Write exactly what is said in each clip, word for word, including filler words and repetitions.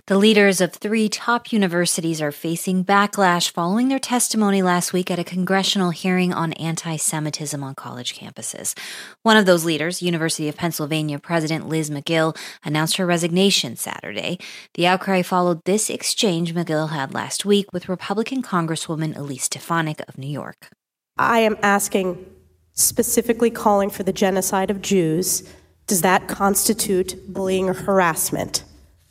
The leaders of three top universities are facing backlash following their testimony last week at a congressional hearing on anti-Semitism on college campuses. One of those leaders, University of Pennsylvania President Liz Magill, announced her resignation Saturday. The outcry followed this exchange Magill had last week with Republican Congresswoman Elise Stefanik of New York. I am asking, specifically calling for the genocide of Jews. Does that constitute bullying or harassment?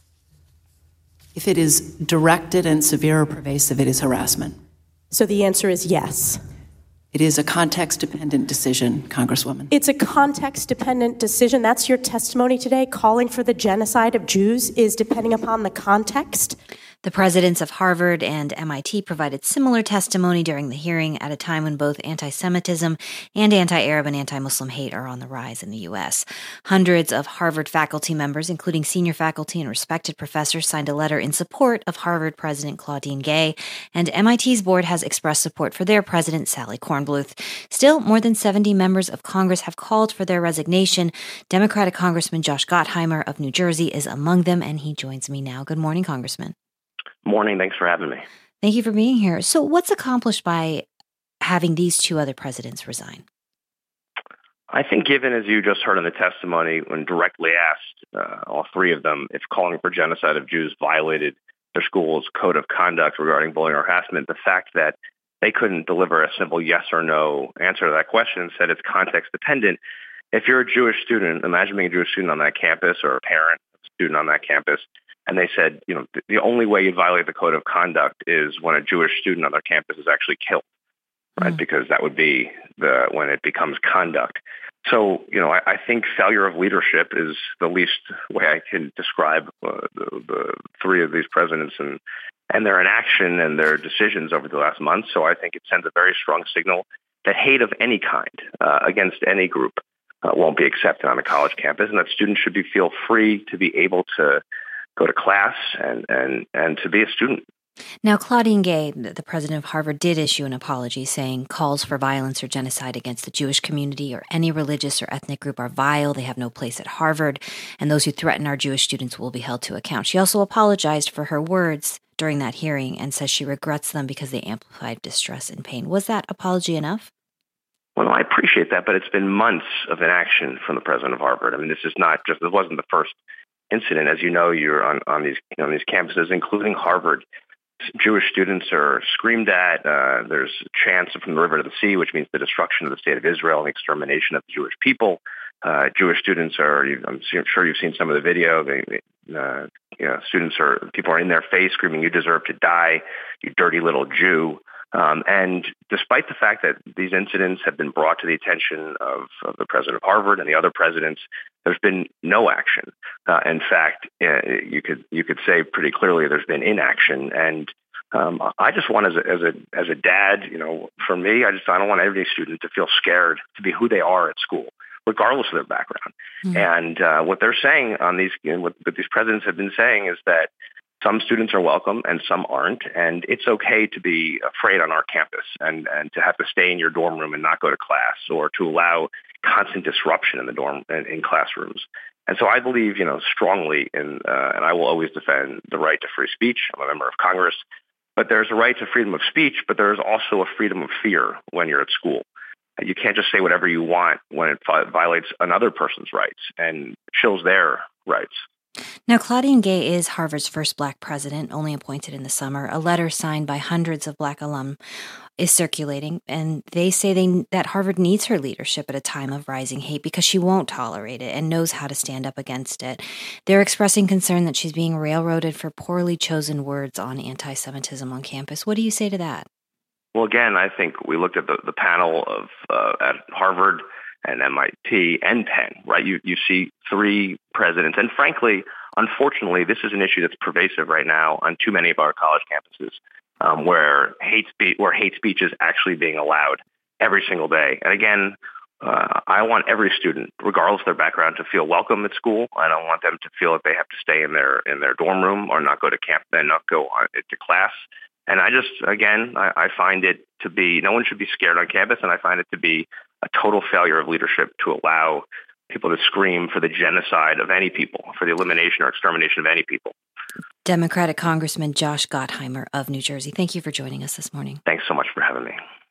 If it is directed and severe or pervasive, it is harassment. So the answer is yes. It is a context-dependent decision, Congresswoman. It's a context-dependent decision. That's your testimony today. Calling for the genocide of Jews is depending upon the context. The presidents of Harvard and M I T provided similar testimony during the hearing at a time when both anti-Semitism and anti-Arab and anti-Muslim hate are on the rise in the U S. Hundreds of Harvard faculty members, including senior faculty and respected professors, signed a letter in support of Harvard President Claudine Gay, and M I T's board has expressed support for their president, Sally Kornbluth. Still, more than seventy members of Congress have called for their resignation. Democratic Congressman Josh Gottheimer of New Jersey is among them, and he joins me now. Good morning, Congressman. Morning. Thanks for having me. Thank you for being here. So what's accomplished by having these two other presidents resign? I think given, as you just heard in the testimony, when directly asked, uh, all three of them, if calling for genocide of Jews violated their school's code of conduct regarding bullying or harassment, the fact that they couldn't deliver a simple yes or no answer to that question and said it's context dependent. If you're a Jewish student, imagine being a Jewish student on that campus or a parent of a student on that campus, and they said, you know, the only way you violate the code of conduct is when a Jewish student on their campus is actually killed, right? Mm. Because that would be the when it becomes conduct. So, you know, I, I think failure of leadership is the least way I can describe uh, the, the three of these presidents and and their inaction and their decisions over the last month. So I think it sends a very strong signal that hate of any kind uh, against any group uh, won't be accepted on a college campus, and that students should be feel free to be able to go to class and, and, and to be a student. Now, Claudine Gay, the president of Harvard, did issue an apology saying calls for violence or genocide against the Jewish community or any religious or ethnic group are vile. They have no place at Harvard, and those who threaten our Jewish students will be held to account. She also apologized for her words during that hearing and says she regrets them because they amplified distress and pain. Was that apology enough? Well, I appreciate that, but it's been months of inaction from the president of Harvard. I mean, this is not just, this wasn't the first incident. As you know, you're on, on these on these campuses, including Harvard. Jewish students are screamed at. Uh, there's chants from the river to the sea, which means the destruction of the state of Israel and the extermination of the Jewish people. Uh, Jewish students are, I'm sure you've seen some of the video, they, uh, you know, students are, people are in their face screaming, "You deserve to die, you dirty little Jew." Um, and despite the fact that these incidents have been brought to the attention of, of the president of Harvard and the other presidents, there's been no action. Uh, in fact, uh, you could you could say pretty clearly there's been inaction. And um, I just want, as a, as a as a dad, you know, for me, I just I don't want every student to feel scared to be who they are at school, regardless of their background. Mm-hmm. And uh, what they're saying on these, you know, what, what these presidents have been saying is that some students are welcome and some aren't, and it's okay to be afraid on our campus and, and to have to stay in your dorm room and not go to class, or to allow constant disruption in the dorm in, in classrooms. And so I believe, you know, strongly in, uh, and I will always defend the right to free speech. I'm a member of Congress, but there's a right to freedom of speech, but there's also a freedom of fear when you're at school. You can't just say whatever you want when it violates another person's rights and chills their rights. Now, Claudine Gay is Harvard's first black president, only appointed in the summer. A letter signed by hundreds of black alum is circulating, and they say they, that Harvard needs her leadership at a time of rising hate because she won't tolerate it and knows how to stand up against it. They're expressing concern that she's being railroaded for poorly chosen words on anti-Semitism on campus. What do you say to that? Well, again, I think we looked at the, the panel of uh, at Harvard and M I T and Penn, right? You you see three presidents. And frankly, unfortunately, this is an issue that's pervasive right now on too many of our college campuses, um, where hate speech, where hate speech is actually being allowed every single day. And again, uh, I want every student, regardless of their background, to feel welcome at school. I don't want them to feel that they have to stay in their in their dorm room or not go to camp and not go on, to class. And I just, again, I, I find it to be, no one should be scared on campus, and I find it to be a total failure of leadership to allow people to scream for the genocide of any people, for the elimination or extermination of any people. Democratic Congressman Josh Gottheimer of New Jersey, thank you for joining us this morning. Thanks so much for having me.